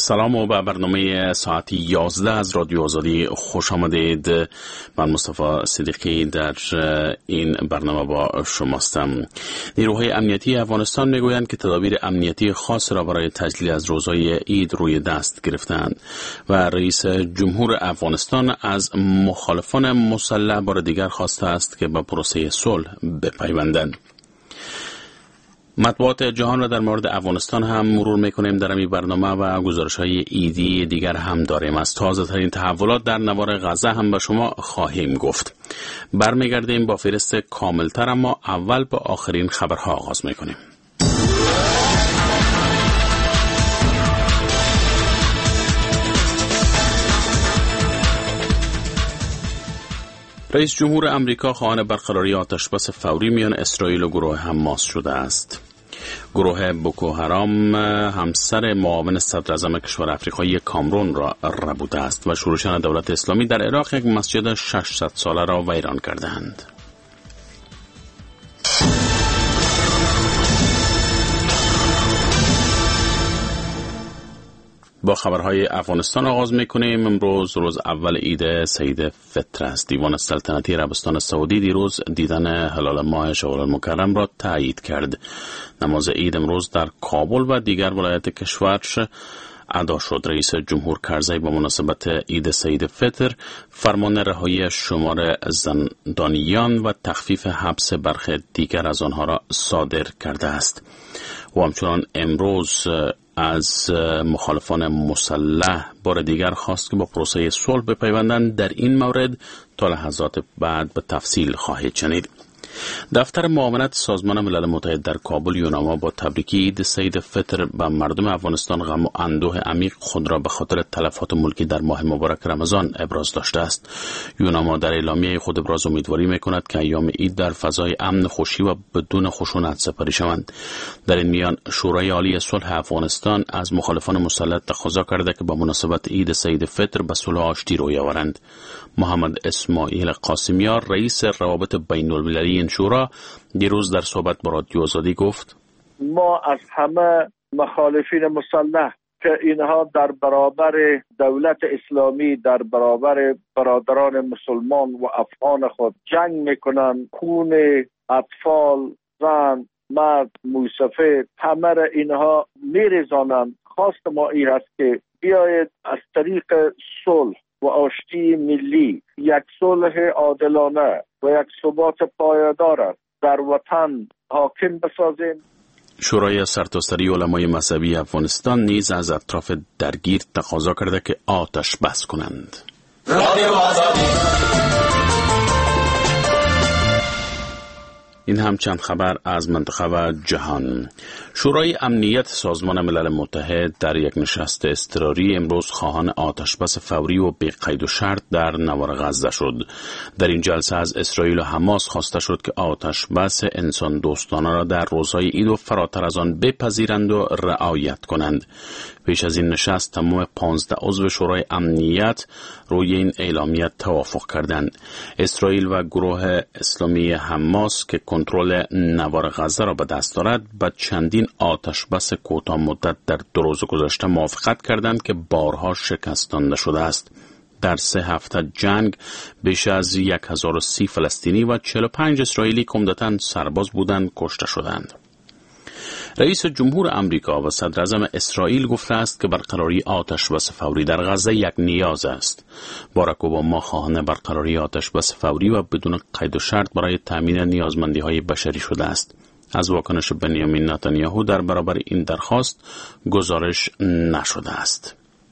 سلام و به برنامه ساعت 11 از رادیو آزادی خوش آمدید. من مصطفی صدیقی در این برنامه با شماستم. نیروهای امنیتی افغانستان میگویند که تدابیر امنیتی خاص را برای تجلیل از روزهای عید روی دست گرفتند و رئیس جمهور افغانستان از مخالفان مسلح بار دیگر خواسته است که به پروسه صلح بپیوندند. مطبوعات جهان را در مورد افغانستان هم مرور میکنیم در این برنامه و گزارش‌های عیدی دیگر هم داریم. از تازه ترین تحولات در نوار غزه هم به شما خواهیم گفت. برمیگردیم با فهرست کاملتر، اما اول با آخرین خبرها آغاز میکنیم. رئیس جمهور امریکا خواهان برقراری آتشبس فوری میان اسرائیل و گروه حماس شده است. گروه بوکو حرام همسر معاون صدراعظم کشور آفریقایی کامرون را ربوده است و شورشان دولت اسلامی در عراق یک مسجد 600 ساله را ویران کردند. با خبرهای افغانستان آغاز میکنیم. امروز روز اول عید سید فطر است. دیوان سلطنتی عربستان سعودی دیروز دیدن هلال ماه شوال المکرم را تایید کرد. نماز عید امروز در کابل و دیگر ولایات کشور ادا شد. رئیس جمهور کرزی با مناسبت عید سید فطر فرمان رهایی شمار زندانیان و تخفیف حبس برخی دیگر از آنها را صادر کرده است. و همچنان امروز از مخالفان مسلح بار دیگر خواست که با پروسه صلح بپیوندند. در این مورد تا لحظات بعد به تفصیل خواهید شنید. دفتر معاونت سازمان ملل متحد در کابل یوناما با تبریکی عید سید فطر به مردم افغانستان غم و اندوه عمیق خود را به خاطر تلفات ملکی در ماه مبارک رمضان ابراز داشته است. یوناما در اعلامیه خود ابراز امیدواری می‌کند که ایام عید در فضای امن، خوشی و بدون خشونت سپری شوند. در این میان شورای عالی صلح افغانستان از مخالفان مسلح تقاضا کرده که با مناسبت عید سید فطر به صلح آشتی روی آورند. محمد اسماعیل قاسمیار رئیس روابط بین المللی این شورا دیروز در صحبت با رادیو آزادی گفت: ما از همه مخالفین مسلح که اینها در برابر دولت اسلامی، در برابر برادران مسلمان و افغان خود جنگ میکنن، خون اطفال، زن، مرد، موسفه، همه را اینها میریزانند. خواست ما این است که بیاید از طریق صلح و آشتی ملی یک صلح عادلانه و یک ثبات پایدار در وطن حاکم بسازیم. شورای سرتاسری علمای مذهبی افغانستان نیز از اطراف درگیر تقاضا کرده که آتش بس کنند. این هم چند خبر از منطقه و جهان. شورای امنیت سازمان ملل متحد در یک نشست اضطراری امروز خواهان آتشبس فوری و بی قید و شرط در نوار غزه شد. در این جلسه از اسرائیل و حماس خواسته شد که آتشبس انسان دوستانه را در روزهای عید و فراتر از آن بپذیرند و رعایت کنند. پیش از این نشست تمام 15 عضو شورای امنیت روی این اعلامیه توافق کردند. اسرائیل و گروه اسلامی حماس که کنترل نوار غزه را به دست دارد با چندین آتشبس کوتاه مدت در 2 روز گذشته موافقت کردند که بارها شکستانده شده است. در 3 هفته جنگ بیش از 1030 فلسطینی و 45 اسرائیلی که عمدتاً سرباز بودند کشته شدند. رئیس جمهور امریکا و صدراعظم اسرائیل گفته است که برقراری آتشبس فوری در غزه یک نیاز است. باراک اوباما خواهان برقراری آتشبس فوری و بدون قید و شرط برای تامین نیازمندی‌های بشری شده است. از واکنش بنیامین نتانیاهو در برابر این درخواست گزارش نشده است.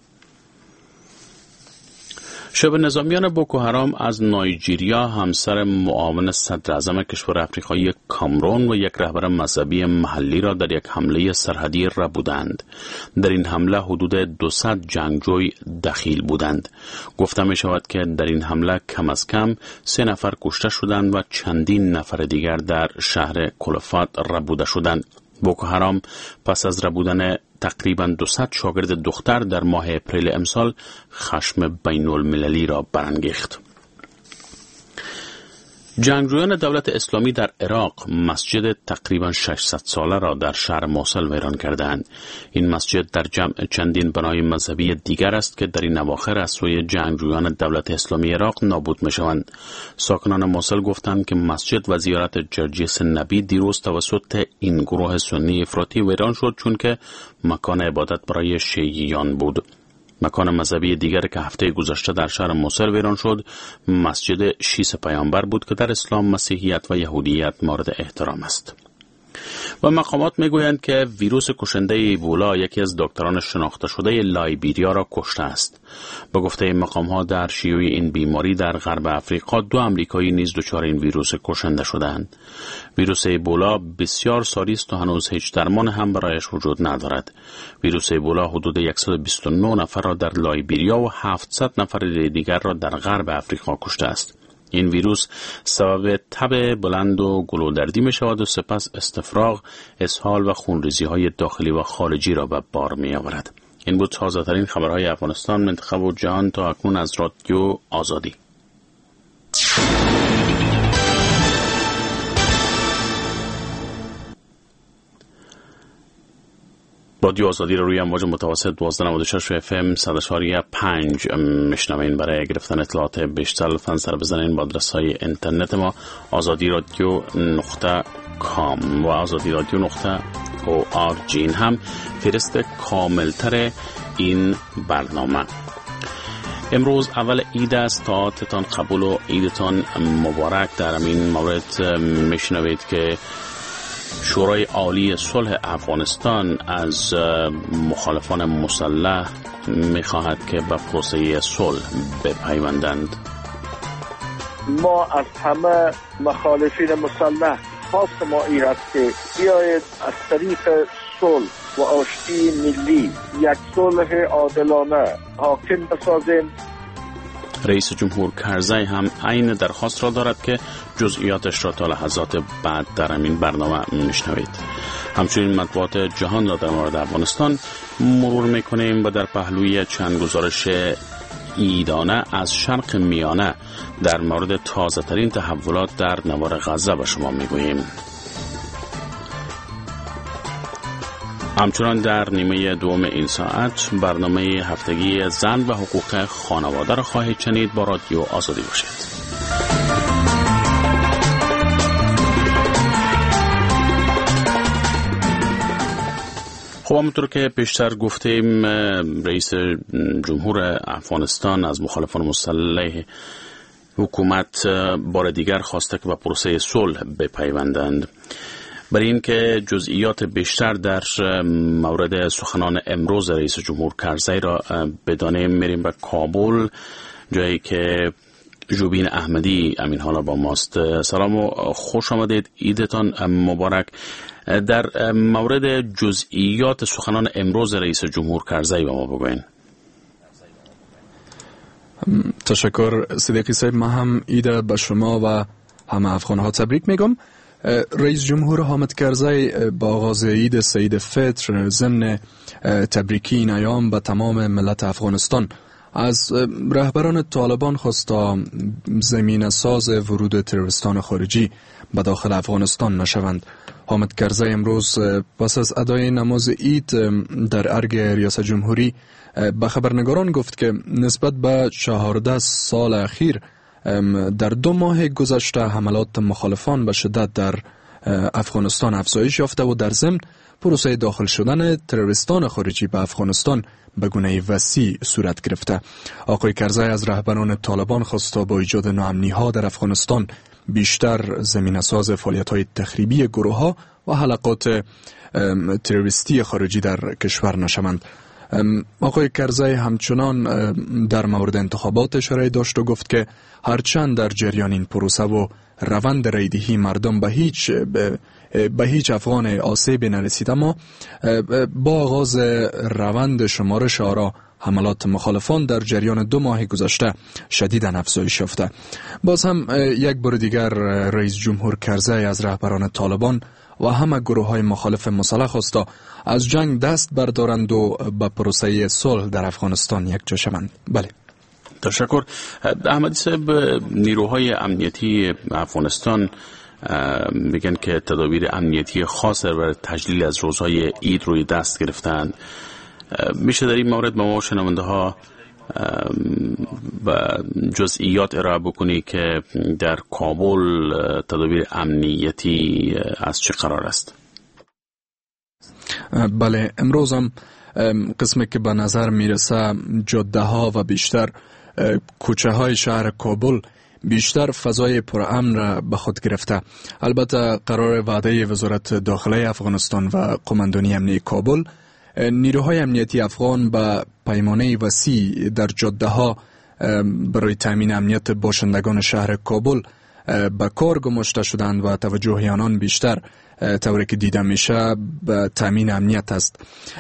شبه نظامیان بوکو حرام از نایجیریا همسر معاون صدراعظم کشور آفریقایی کامرون و یک رهبر مذهبی محلی را در یک حمله سرحدی ربودند. در این حمله حدود 200 جنگجوی دخیل بودند. گفته می شود که در این حمله کم از کم 3 نفر کشته شدند و چندین نفر دیگر در شهر کلفات ربوده شدند. بوکو حرام پس از ربودن تقریباً 200 شاگرد دختر در ماه اپریل امسال خشم بین المللی را برانگیخت. جنگجویان دولت اسلامی در عراق مسجد تقریبا 600 ساله را در شهر موصل ویران کردند. این مسجد در جمع چندین بنای مذهبی دیگر است که در این اواخر از سوی جنگجویان دولت اسلامی عراق نابود می‌شوند. ساکنان موصل گفتند که مسجد و زیارت جرجیس نبی دیروز توسط این گروه سنی افراطی ویران شد، چون که مکان عبادت برای شیعیان بود. مکان مذهبی دیگر که هفته گذشته در شهر موصل ویران شد مسجد شیس پیامبر بود که در اسلام، مسیحیت و یهودیت مورد احترام است. و مقامات میگویند که ویروس کشنده ایبولا یکی از دکتران شناخته شده لایبیریا را کشته است. به گفته مقام‌ها در شیوع این بیماری در غرب افریقا 2 آمریکایی نیز دچار این ویروس کشنده شدند. ویروس ایبولا بسیار ساری است و هنوز هیچ درمان هم برایش وجود ندارد. ویروس ایبولا حدود 129 نفر را در لایبیریا و 700 نفر دیگر را در غرب افریقا کشته است. این ویروس سبب تب بلند و گلودردی می شود و سپس استفراغ، اسهال و خونریزی های داخلی و خارجی را به بار می آورد. این بود تازه ترین خبرهای افغانستان، منطقه و جهان تا اکنون از رادیو آزادی. رادیو آزادی را روی امواج متوسط 1296 FM 100.5 میشنوین. برای گرفتن اطلاعات بیشتر لطفاً سر بزنین با آدرس های اینترنت ما azadiradyo.com و azadiradyo.org. این هم فهرست کاملتر این برنامه. امروز اول عید است، تا تتان قبول و عیدتان مبارک. در این مورد میشنوید که شورای عالی صلح افغانستان از مخالفان مسلح می‌خواهد که به پروسه صلح بپیوندند. ما از همه مخالفین مسلح خواست ما این است که بیایید از طریق صلح و آشتی ملی یک صلح عادلانه حاکم بسازیم. رئیس جمهور کرزی هم عین درخواست را دارد که جزئیاتش را تا لحظات بعد در همین برنامه میشنوید. همچنین مطبوعات جهان را در مورد افغانستان مرور میکنیم و در پهلوی چند گزارش عیدانه از شرق میانه در مورد تازه ترین تحولات در نوار غزه به شما میگوییم. همچنان در نیمه دوم این ساعت برنامه هفتگی زن و حقوق خانواده را خواهید شنید. با رادیو آزادی باشید. خب همونطور که پیشتر گفتیم، رئیس جمهور افغانستان از مخالفان مسلح حکومت بار دیگر خواسته که به پروسه صلح بپیوندند. برای این که جزئیات بیشتر در مورد سخنان امروز رئیس جمهور کرزی را بدانیم، میریم به کابل، جایی که جوبین احمدی امین حالا با ماست. سلام و خوش آمدید، عیدتان مبارک. در مورد جزئیات سخنان امروز رئیس جمهور کرزی با ما بگوین. تشکر صدیقی صاحب. من هم عید به شما و همه افغان‌ها تبریک میگم. رئیس جمهور حامد کرزی با آغاز عید سید فطر ضمن تبریکی این ایام به تمام ملت افغانستان از رهبران طالبان خواست تا زمینه ساز ورود تروریستان خارجی به داخل افغانستان نشوند. حامد کرزی امروز پس از ادای نماز عید در ارگ ریاست جمهوری به خبرنگاران گفت که نسبت به 14 سال اخیر در 2 ماه گذشته حملات مخالفان به شدت در افغانستان افزایش یافته و در ضمن پروسه داخل شدن تروریستان خارجی به افغانستان به گونه وسیع صورت گرفته. آقای کرزی از رهبران طالبان خواست تا با ایجاد ناامنی‌ها در افغانستان بیشتر زمینه ساز فعالیت‌های تخریبی گروه‌ها و حلقات تروریستی خارجی در کشور نشوند. آقای کرزی همچنان در مورد انتخابات اشاره داشت و گفت که هرچند در جریان این پروسه و روند رایدهی مردم به هیچ افغان آسیب نرسید، اما با آغاز روند شمارش آرا حملات مخالفان در جریان 2 ماه گذشته شدیداً افزایش یافته. باز هم یک بار دیگر رئیس جمهور کرزی از رهبران طالبان و همه گروه‌های مخالف مسلح خواسته از جنگ دست بردارند و به پروسه صلح در افغانستان یکجا شوند. بله. تشکر. احمدی صاحب، نیروهای امنیتی افغانستان میگن که تدابیر امنیتی خاص برای تجلیل از روزهای عید روی دست گرفتند. میشه در این مورد به ما شنونده ها و جزئیات ارائه بکنی که در کابل تدابیر امنیتی از چه قرار است؟ بله، امروز هم قسمی که به نظر میرسه جاده ها و بیشتر کوچه های شهر کابل بیشتر فضای پرامن را به خود گرفته. البته قرار وعده وزارت داخله افغانستان و قماندانی امنیتی کابل، نیروهای امنیتی افغان به پیمانه وسیع در جاده ها برای تامین امنیت باشندگان شهر کابل به کار گماشته شدند و توجه آنان بیشتر طوری که دیده میشه به تامین امنیت است.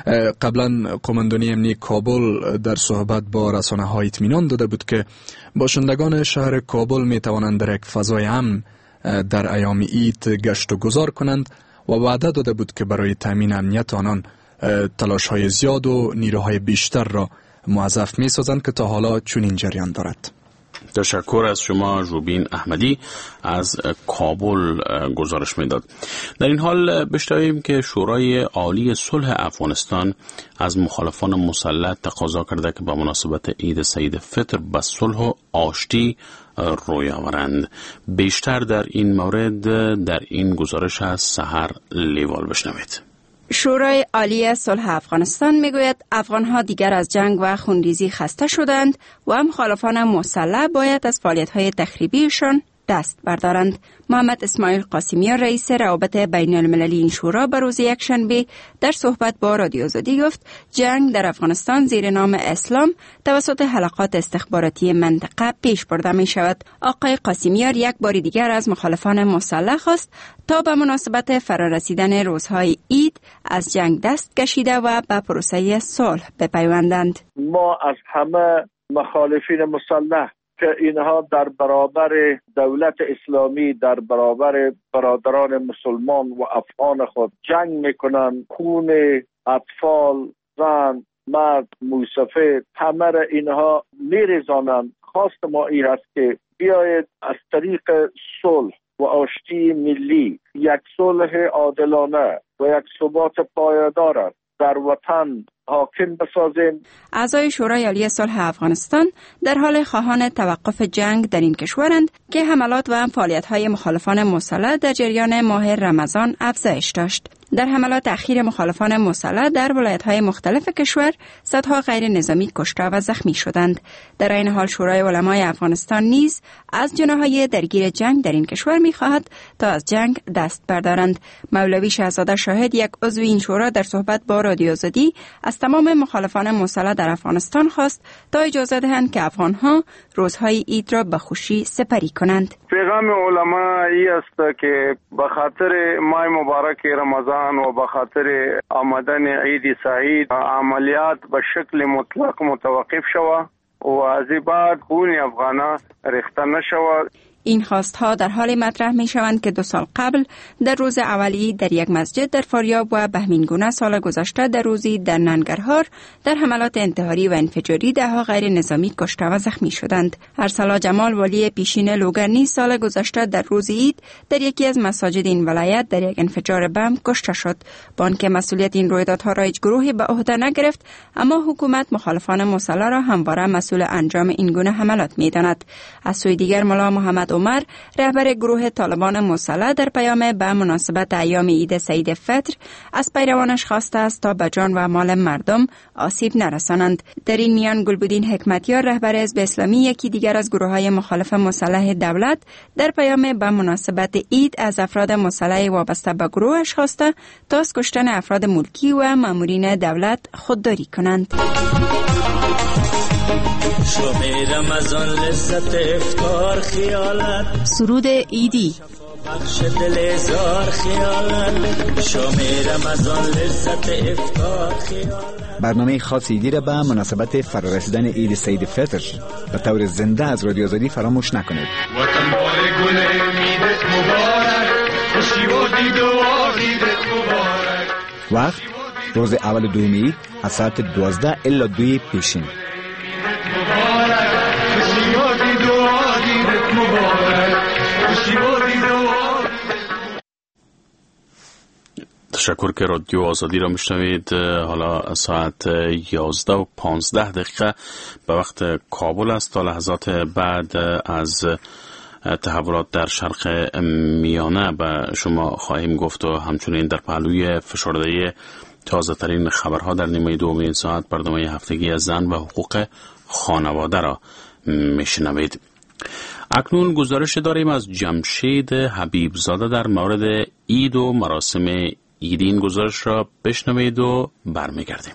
قبلا قماندانی امنیتی کابل در صحبت با رسانه ها اطمینان داده بود که باشندگان شهر کابل می توانند در یک فضای امن در ایام عید گشت و گذار کنند و وعده داده بود که برای تامین امنیت آنان تلاش های زیاد و نیروهای بیشتر را موظف می سازند که تا حالا چنین جریان دارد. تشکر از شما روبین احمدی از کابل گزارش میداد. در این حال بشنویم که شورای عالی صلح افغانستان از مخالفان مسلح تقاضا کرده که با مناسبت عید سید فطر به صلح و آشتی روی آورند. بیشتر در این مورد در این گزارش از سحر لیوال بشنوید. شورای عالی صلح افغانستان میگوید افغانها دیگر از جنگ و خونریزی خسته شدند و مخالفان مسلح باید از فعالیت‌های تخریبیشان دست بردارند. محمد اسماعیل قاسمیان رئیس روابط بین المللی این شورا به روز یکشنبه در صحبت با رادیو آزادی گفت جنگ در افغانستان زیر نام اسلام توسط حلقات استخباراتی منطقه پیش برده می شود. آقای قاسمیان یک بار دیگر از مخالفان مسلح خواست تا به مناسبت فرارسیدن روزهای عید از جنگ دست کشیده و به پروسه صلح بپیوندند. ما از همه مخالفین مسلح که اینها در برابر دولت اسلامی، در برابر برادران مسلمان و افغان خود جنگ میکنن، خون اطفال، زن، مرد، موسفه، همه اینها میریزانند. خواست ما این است که بیاید از طریق صلح و آشتی ملی یک صلح عادلانه و یک ثبات پایدار در وطن حاکم بسازیم. اعضای شورای عالی صلح افغانستان در حال خواهان توقف جنگ در این کشورند که حملات و فعالیت‌های مخالفان مسلح در جریان ماه رمضان افزایش داشت. در حملات اخیر مخالفان مسلح در ولایت‌های مختلف کشور صدها غیر نظامی کشته و زخمی شدند. در این حال شورای علمای افغانستان نیز از جناح‌های درگیر جنگ در این کشور می‌خواهد تا از جنگ دست بردارند. مولوی شهزاده شاهد، یک عضو این شورا، در صحبت با رادیو آزادی از تمام مخالفان مسلح در افغانستان خواست تا اجازه دهند که افغان‌ها روزهای عید را به خوشی سپری کنند. پیغام علما ای است که به خاطر ماه مبارک رمضان و به خاطر آمدن عید سعید عملیات به شکل مطلق متوقف شود و از بعد خون افغانان ریخته نشود. این خواستها در حال مطرح می شوند که 2 سال قبل در روز اولی در یک مسجد در فاریاب و بهمینگونه سال گذشته در روزی در ننگرهار در حملات انتحاری و انفجاری 10 غیر نظامی کشته و زخمی شدند. ارسلا جمال، والی پیشین لوگرنی، سال گذشته در روز عید در یکی از مساجد این ولایت در یک انفجار بم کشته شد. با آنکه مسئولیت این رویدادها را هیچ گروهی به عهده نگرفت، اما حکومت مخالفان مسلح را همواره مسئول انجام این گونه حملات می‌داند. از سوی دیگر ملا محمد عمر، رهبر گروه طالبان مسلح، در پیام به مناسبت ایام عید سید فطر از پیروانش خواسته است تا به جان و مال مردم آسیب نرسانند. در این میان گلبدین حکمتیار، رهبر حزب اسلامی، یکی دیگر از گروه‌های مخالف مسلح دولت، در پیام به مناسبت عید از افراد مسلح وابسته به گروهش خواسته تا از کشتن افراد ملکی و مامورین دولت خودداری کنند. شب رمضان لذت افطار خیالت، سرود عیدی، بخش دل زار خیالت، شب رمضان لذت افطار خیالت. برنامه خاص عیدی را به مناسبت فرارسیدن عید سید فطر به طور زنده از رادیو آزادی فراموش نکنید. وطن بار گل عیدت مبارک، خوشی و دید و عیدت مبارک. وقت روز اول دوم عید از ساعت 12 الی 2 پیشین. مبارک، خوشی و دید و تشکر که رادیو آزادی را میشنوید. حالا ساعت 11:15 به وقت کابل است. تا لحظات بعد از تحولات در شرق میانه به شما خواهیم گفت و همچنین در پهلوی فشرده تازه ترین خبرها در نیمه دوم این ساعت برنامه هفتگی از زن و حقوق خانواده را میشنوید. اکنون گزارش داریم از جمشید حبیبزاده در مورد عید و مراسم عید. این گزارش را بشنوید و برمیگردیم.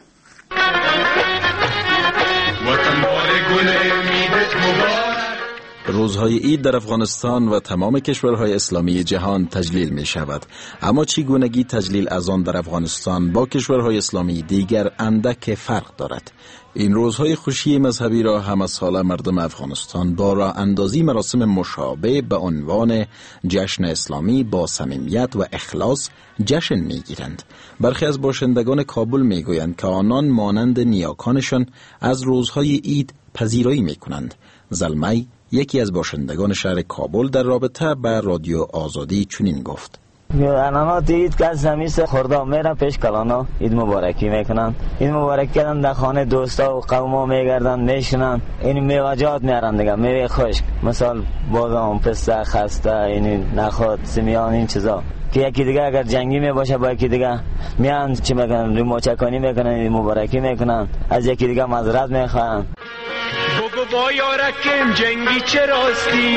روزهای عید در افغانستان و تمام کشورهای اسلامی جهان تجلیل می شود، اما چگونگی تجلیل از آن در افغانستان با کشورهای اسلامی دیگر اندک فرق دارد. این روزهای خوشی مذهبی را همه ساله مردم افغانستان با راه اندازی مراسم مشابه به عنوان جشن اسلامی با صمیمیت و اخلاص جشن می گیرند. برخی از باشندگان کابل می گویند که آنان مانند نیاکانشان از روزهای عید پذیرایی می کنند. زلمی یکی از باشندگان شهر کابل در رابطه با رادیو آزادی چنین گفت: انانات عید که از همیست خورده میرن پیش کلانا عید مبارکی میکنن. عید مبارک کردن در خانه دوستا و قوما میگردن میشنن. این میوجات میارن دیگه، میوه خشک، مثال بادام، پسته، خسته، این نخود، سمیان، این چیزا که یکی دیگه اگر جنگی می باشه با یکی دیگه میان چی میکنن، ریموچکانی میکنن، عید مبارکی میکنن، از یکی دیگه معذرت میخوان. بگو با یارکم جنگی چه راستی.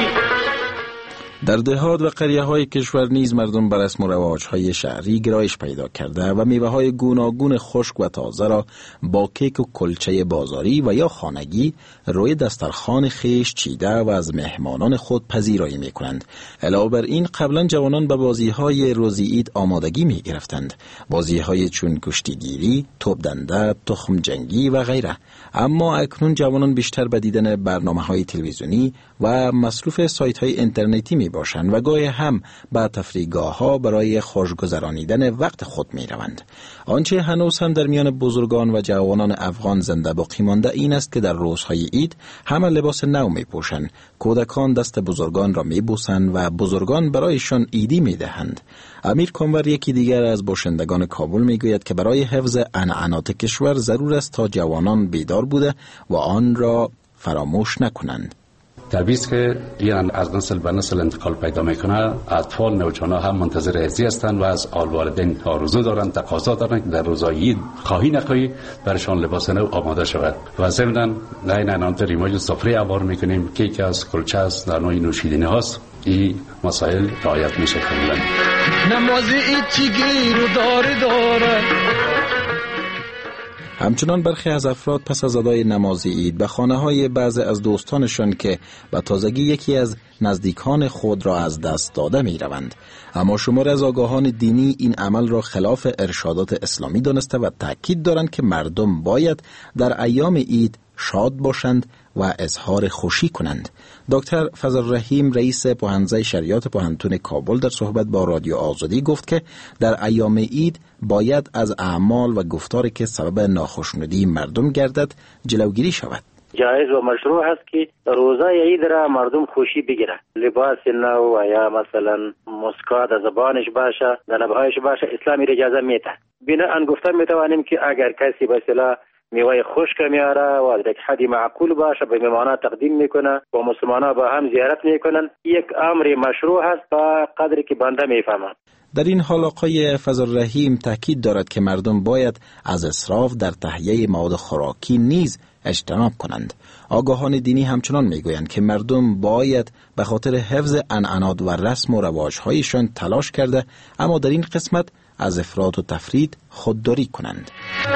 در دهات و قریه های کشور نیز مردم بر رسم و رواج های شهری گرایش پیدا کرده و میوه های گوناگون خشک و تازه را با کیک و کلچه بازاری و یا خانگی روی دسترخوان خیش چیده و از مهمانان خود پذیرایی می کنند. علاوه بر این قبلا جوانان به بازی های روزی عید آمادگی می گرفتند، بازی های چون کشتیگیری، توپ دنده، تخم جنگی و غیره. اما اکنون جوانان بیشتر به دیدن برنامه های تلویزیونی و مصروف سایت های اینترنتی می باشند و گاهی هم به تفریحگاه ها برای خوشگذرانیدن وقت خود می روند. آنچه هنوز هم در میان بزرگان و جوانان افغان زنده باقی مانده این است که در روزهای عید همه لباس نو می پوشند، کودکان دست بزرگان را می بوسند و بزرگان برایشان عیدی می دهند. امیر کنور یکی دیگر از باشندگان کابل می گوید که برای حفظ عنعنات کشور ضرور است تا جوانان بیدار بوده و آن را فراموش نکنند. تبعیض که ایران از نسل به نسل انتقال پیدا میکنه، اطفال نوجوانان هم منتظر ازی هستند و از والدین آرزو دارند، تقاضا دارند که در روزهای عید خواهی نخواهی برشان لباس نو آماده شود و ضمناً نه انانت ریماج سفره عبار میکنیم، کیک است، کلچه است، در نوع نوشیدنی هاست. این مسائل رعایت میشه کاملا. نماز عید چی گیر و داره. همچنان برخی از افراد پس از ادای نماز عید به خانه‌های بعضی از دوستانشان که به تازگی یکی از نزدیکان خود را از دست داده می‌روند. اما شمار از آگاهان دینی این عمل را خلاف ارشادات اسلامی دانسته و تأکید دارند که مردم باید در ایام عید شاد باشند و اظهار خوشی کنند. دکتر فضل رحیم رئیس پوهنځی شریعت پوهنتون کابل در صحبت با رادیو آزادی گفت که در ایام عید باید از اعمال و گفتاری که سبب ناخوشنودی مردم گردد جلوگیری شود. جایز و مشروع هست که روزه عید را مردم خوشی بگیره، لباس نو و یا مثلا مسکات از زبانش باشه، در لبهایش باشه، اسلامی اجازه میده. بنا گفتن میتوانیم که اگر کسی به اصطلاح میوه خشک میاره و در حد معقول باشه به مهمانان تقدیم میکنه و مسلمانان با هم زیارت میکنن، یک امر مشروع هست تا قدری که بنده میفهمه. در این حال آقای فضل رحیم تاکید دارد که مردم باید از اسراف در تهیه مواد خوراکی نیز اجتناب کنند. آگاهان دینی همچنان میگویند که مردم باید به خاطر حفظ عنعنات و رسم و رواج‌هایشان تلاش کرده، اما در این قسمت از افراط و تفرید خودداری کنند.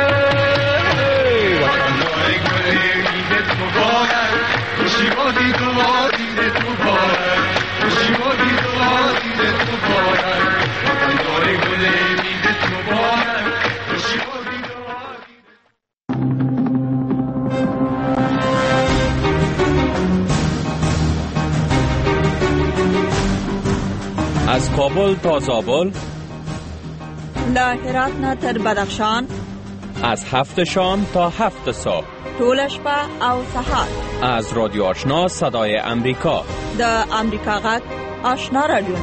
از کابل تا زابل، له هرات نه تر بدخشان، از 7 شام تا 7 صبح، طول شپه او سهار. از رادیو آشنا صدای امریکا، د امریکا غږ آشنا رادیونا.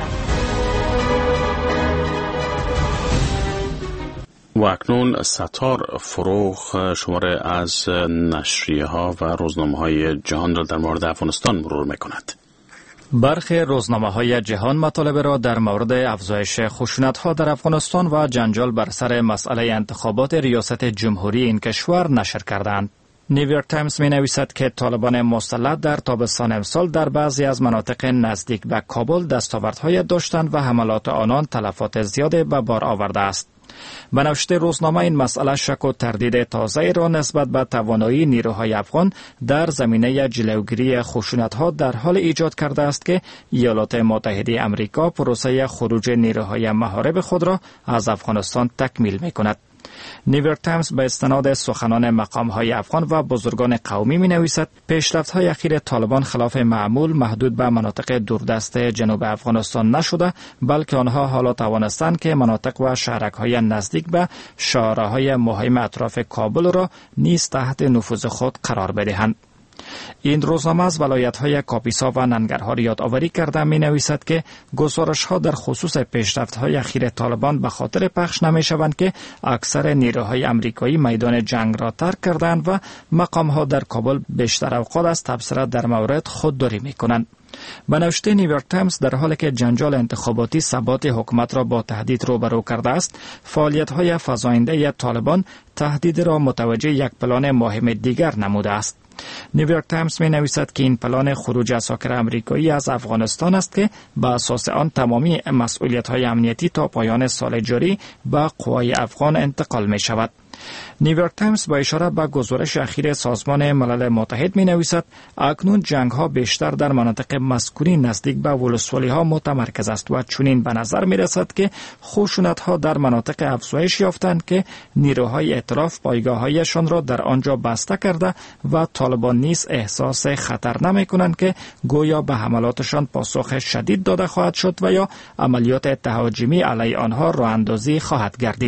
و اکنون ستار فروغ شماره از نشریه ها و روزنامه های جهان را در مورد افغانستان مرور میکند. برخی روزنامه‌های جهان مطالب را در مورد افزایش خشونت‌ها در افغانستان و جنجال بر سر مسئله انتخابات ریاست جمهوری این کشور نشر کردند. نیویورک تایمز می‌نویسد که طالبان مسلح در تابستان امسال در بعضی از مناطق نزدیک به کابل دستاوردهای داشتند و حملات آنان تلفات زیادی به بار آورده است. به نوشته روزنامه این مسئله شک و تردید تازه را نسبت به توانایی نیروهای افغان در زمینه جلوگیری خشونت‌ها در حال ایجاد کرده است که ایالات متحده آمریکا پروسه خروج نیروهای محارب خود را از افغانستان تکمیل می‌کند. نیویورک تایمز به استناد سخنان مقام‌های افغان و بزرگان قومی می‌نویسد پیشرفت‌های اخیر طالبان خلاف معمول محدود به مناطق دوردست جنوب افغانستان نشده، بلکه آنها حالا توانستند که مناطق و شهرک‌های نزدیک به شهرهای مهم اطراف کابل را نیز تحت نفوذ خود قرار بدهند. این روزنامه از ولایت‌های کاپیسا و ننگرهار یادآوری کرده می‌نویسد که گزارش‌ها در خصوص پیشرفت‌های اخیر طالبان به خاطر پخش نمی‌شوند که اکثر نیروهای آمریکایی میدان جنگ را ترک کردند و مقام‌ها در کابل بیشتر اوقات از تبصره در مورد خودداری می‌کنند. به نوشته نیویورک تایمز در حالی که جنجال انتخاباتی ثبات حکومت را با تهدید روبرو کرده است، فعالیت‌های فزاینده طالبان تهدید را متوجه یک پلان مهم دیگر نموده است. نیویورک تایمز می نویسد که این پلان خروج اساکر آمریکایی از افغانستان است که به اساس آن تمامی مسئولیت‌های امنیتی تا پایان سال جاری به قوای افغان انتقال می شود. نیویورک تایمز با اشاره به گزارش اخیر سازمان ملل متحد می نویسد اکنون جنگ ها بیشتر در مناطق مسکونی نزدیک به ولسوالی ها متمرکز است و چنین به نظر می رسد که خشونت ها در مناطق افزایش یافتند که نیروهای ائتلاف پایگاه‌هایشان را در آنجا بسته کرده و طالبان نیز احساس خطر نمی کنند که گویا به حملاتشان پاسخ شدید داده خواهد شد و یا عملیات تهاجمی علیه آنها راه اندازی خواهد گردید.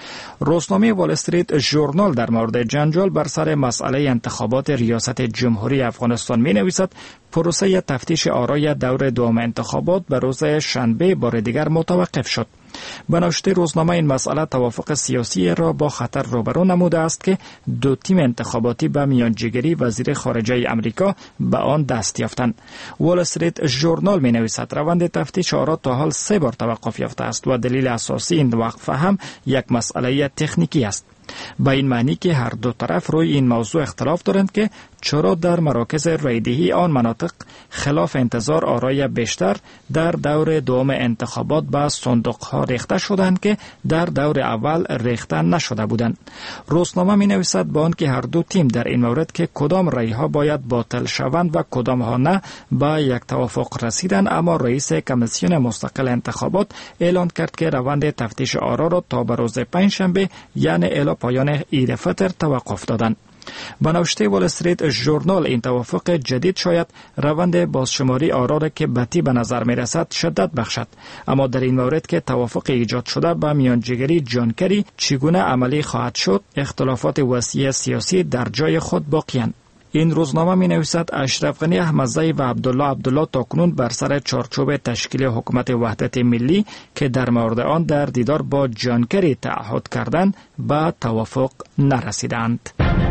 روزنامه وال استریت ژورنال در مورد جنجال بر سر مسئله انتخابات ریاست جمهوری افغانستان می نویسد پروسه تفتیش آرای دور دوم انتخابات به روز شنبه بار دیگر متوقف شد. به نوشته روزنامه این مسئله توافق سیاسی را با خطر روبرو نموده است که دو تیم انتخاباتی به میانجیگری وزیر خارجه امریکا به آن دست یافتند. وال استریت ژورنال می نویسد روند تفتیش آرا تا حال 3 بار توقف یافته است و دلیل اساسی این وقفه هم یک مسئله تکنیکی است. با این معنی که هر دو طرف روی این موضوع اختلاف دارند که چرا در مراکز رایدهی آن مناطق خلاف انتظار آرای بیشتر در دور دوم انتخابات به صندوق‌ها ریخته شدند که در دور اول ریخته نشده بودند. روزنامه می نویسد با آنکه هر دو تیم در این مورد که کدام رای‌ها باید باطل شوند و کدام ها نه با یک توافق رسیدند، اما رئیس کمیسیون مستقل انتخابات اعلان کرد که روند تفتیش آرا را تا به روز پنجشنبه یعنی الی پایان عید فطر توقف دادند. به نوشته وال استریت ژورنال این توافق جدید شاید روند بازشماری آرا را که بدی به نظر می رسد شدت بخشد، اما در این مورد که توافق ایجاد شده به میانجیگری جانکری چگونه عملی خواهد شد اختلافات وسیع سیاسی در جای خود باقی‌اند. این روزنامه می نویسد اشرف غنی احمدزی و عبدالله تاکنون بر سر چارچوب تشکیل حکومت وحدت ملی که در مورد آن در دیدار با جانکری تعهد کردند به توافق نرسیدند.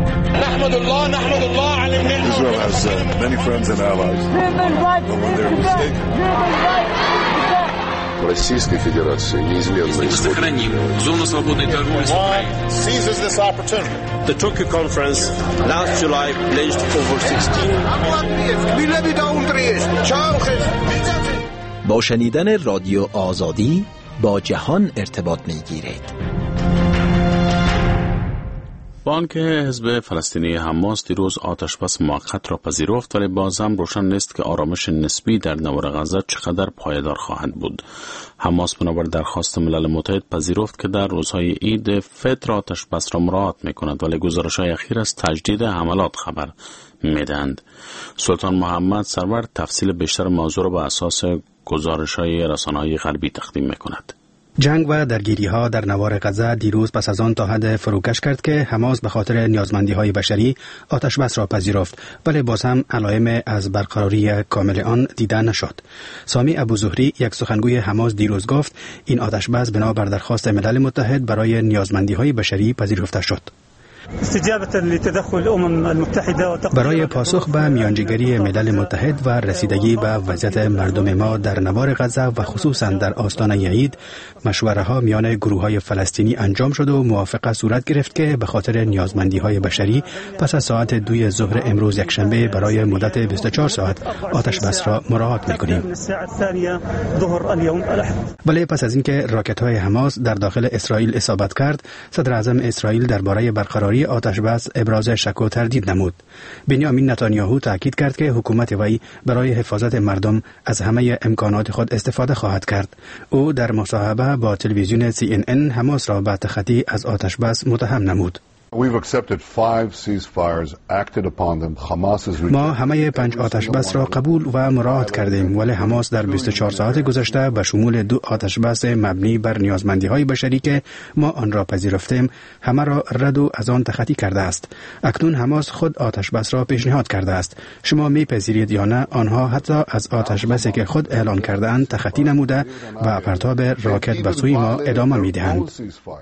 نحمد الله على Israel has many friends and allies. But when they're mistaken. Российской Федерации неизменно сохраним зону свободной торговли с Украиной. Seizes this opportunity. The Tokyo conference last July pledged over 16. با شنیدن رادیو آزادی با جهان ارتباط می‌گیرید. بانک حزب فلسطینی حماس دیروز آتشبس موقت را پذیرفت، ولی باز هم روشن نیست که آرامش نسبی در نوار غزه چقدر پایدار خواهد بود. حماس بنابر درخواست ملل متحد پذیرفت که در روزهای عید فطر آتشبس را مراعات می‌کند، ولی گزارش‌های اخیر از تجدید حملات خبر می‌دهند. سلطان محمد سرور تفصیل بیشتر موضوع را به اساس گزارش‌های رسانه‌های غربی تقدیم می‌کند. جنگ و درگیری‌ها در نوار غزه دیروز پس از آن تا حد فروکش کرد که حماس به خاطر نیازمندی‌های بشری آتش بس را پذیرفت، ولی باز هم علائم از برقراری کامل آن دیده نشد. سامی ابوزهری، یک سخنگوی حماس، دیروز گفت این آتش بس بنا بر درخواست ملل متحد برای نیازمندی‌های بشری پذیرفته شد. برای پاسخ به میانجیگری ملل متحد و رسیدگی به وضعیت مردم ما در نوار غزه و خصوصا در آستانه عید، مشوره ها میان گروه های فلسطینی انجام شد و موافقه صورت گرفت که به خاطر نیازمندی های بشری پس از ساعت 2 ظهر امروز یکشنبه برای مدت 24 ساعت آتش بس را مراعات می‌کنیم. ولی پس از اینکه راکت های حماس در داخل اسرائیل اصابت کرد، صدر اعظم اسرائیل درباره برقراری آتش بس ابراز شک و تردید نمود. بنیامین نتانیاهو تاکید کرد که حکومت وی برای حفاظت مردم از همه امکانات خود استفاده خواهد کرد. او در مصاحبه با تلویزیون CNN حماس را به تخطی از آتش بس متهم نمود. ما همه 5 آتش بس را قبول و مراعات کردیم، ولی حماس در 24 ساعت گذشته به شمول 2 آتش بس مبنی بر نیازمندی‌های بشری که ما آن را پذیرفتیم همه را رد و از آن تخطی کرده است. اکنون حماس خود آتش بس را پیشنهاد کرده است. شما می‌پذیرید یا نه آنها حتی از آتش بسی که خود اعلان کرده‌اند تخطی نموده و پرتاب راکت به سوی ما ادامه می‌دهند.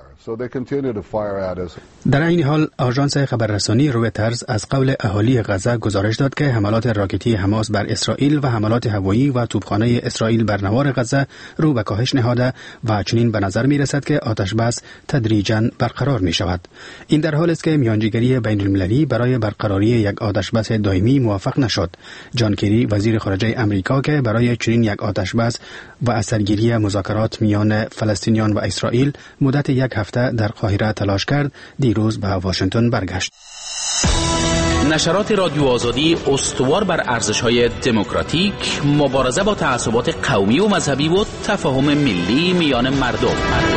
در این حال آژانس خبررسانی رویترز از قول اهالی غزه گزارش داد که حملات راکتی حماس بر اسرائیل و حملات هوایی و توپخانه اسرائیل بر نوار غزه رو به کاهش نهاده و چنین به نظر می رسد که آتش بس تدریجاً برقرار می شود. این در حالی است که میانجیگری بین المللی برای برقراری یک آتش بس دائمی موفق نشد. جان کری، وزیر خارجه امریکا، که برای چنین یک آتش بس و اثرگیری مذاکرات میان فلسطینیان و اسرائیل مدت 1 هفته در قاهره تلاش کرد، دیروز به واشنگتن برگشت. نشرات رادیو آزادی استوار بر ارزش‌های دموکراتیک، مبارزه با تعصبات قومی و مذهبی و تفاهم ملی میان مردم.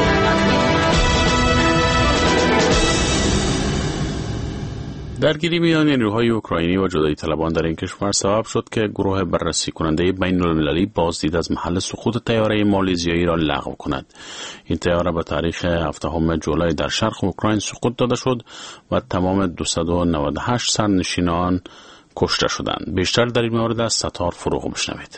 درگیری میان نیروهای اوکراینی و جدایی طلبان در این کشور سبب شد که گروه بررسی کننده بین المللی بازدید از محل سقوط طیاره مالزیایی را لغو کند. این طیاره به تاریخ 7 جولای در شرق اوکراین سقوط داده شد و تمام 298 سرنشینان کشته شدند. بیشتر در این مورد از ستار فروغ بشنوید.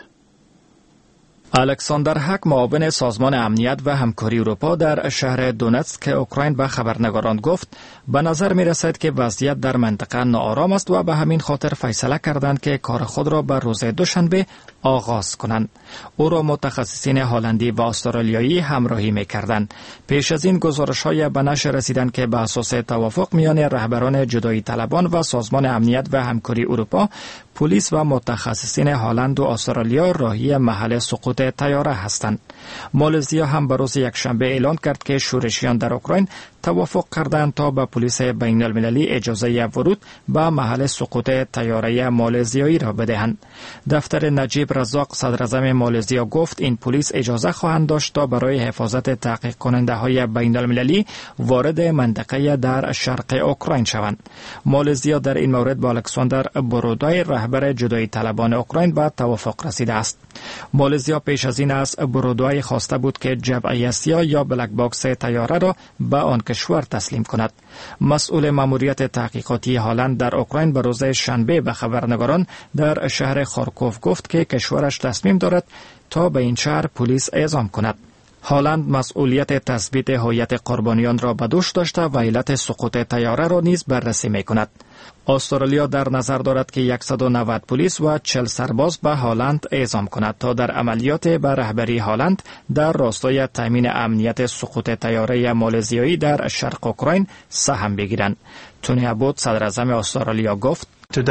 الکساندر هک، معاون سازمان امنیت و همکاری اروپا در شهر دونتسک اوکراین به خبرنگاران گفت به نظر می رسد که وضعیت در منطقه ناآرام است و به همین خاطر فیصله کردند که کار خود را بر روز دوشنبه آغاز کنند. او را متخصصین هلندی و استرالیایی همراهی می کردند. پیش از این گزارش‌های به نشر رسیدند که به اساس توافق میان رهبران جدایی طلبان و سازمان امنیت و همکاری اروپا، پلیس و متخصصین هلند و استرالیا راهی محل سقوط طیاره هستند. مالزیا هم به روز یکشنبه اعلان کرد که شورشیان در اوکراین توافق کردند تا به پلیس بین المللی اجازه ورود به محل سقوط طیاره مالزیایی را بدهند. دفتر نجیب رزاق، صدر اعظم مالزیا، گفت این پلیس اجازه خواهند داشت تا برای حفاظت تحقیق کننده های بین المللی وارد منطقه در شرق اوکراین شوند. مالزیا در این مورد با الکساندر برودای، رهبر جدایی طلبان اوکراین، به توافق رسیده است. مالزیا پیش از این از برودای خواسته بود که جبهه سیاه یا بلک باکس طیاره را به آن کشور تسلیم کند. مسئول ماموریت تحقیقاتی هلند در اوکراین به روز شنبه به خبرنگاران در شهر خارکوف گفت که کشورش تصمیم دارد تا به این شهر پلیس اعزام کند. هلند مسئولیت تثبیت هویت قربانیان را به دوش داشته و علت سقوط طیاره را نیز بررسی می کند. استرالیا در نظر دارد که 190 پلیس و 40 سرباز به هلند اعزام کند تا در عملیات به رهبری هلند در راستای تامین امنیت سقوط طیاره مالزیایی در شرق اوکراین سهم بگیرند. تونی ابوت، صدر اعظم استرالیا، گفت: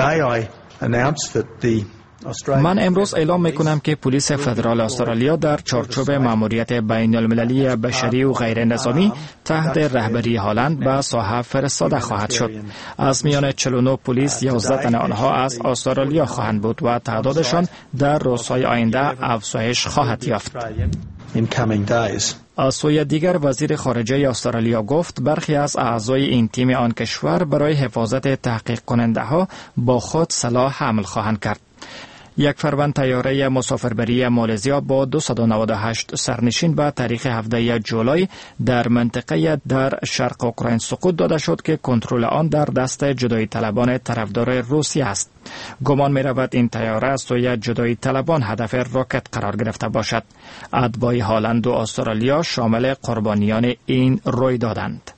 من امروز اعلام میکنم که پلیس فدرال استرالیا در چارچوب ماموریت بین المللی بشری و غیر نظامی تحت رهبری هلند به ساحه فرستاده خواهد شد. از میان 49 پلیس 11 تن آنها از استرالیا خواهند بود و تعدادشان در روزهای آینده افزایش خواهد یافت. از سوی دیگر وزیر خارجه استرالیا گفت برخی از اعضای این تیم آن کشور برای حفاظت تحقیق کننده ها با خود سلاح حمل خواهند کرد. یک فروند طیاره مسافربری مالزیا با 298 سرنشین به تاریخ 17 جولای در منطقه در شرق اوکراین سقوط داده شد که کنترل آن در دست جدایی طلبان طرفدار روسیه است. گمان می رود این طیاره از سوی جدایی طلبان هدف راکت قرار گرفته باشد. اتباع هالند و استرالیا شامل قربانیان این رویدادند.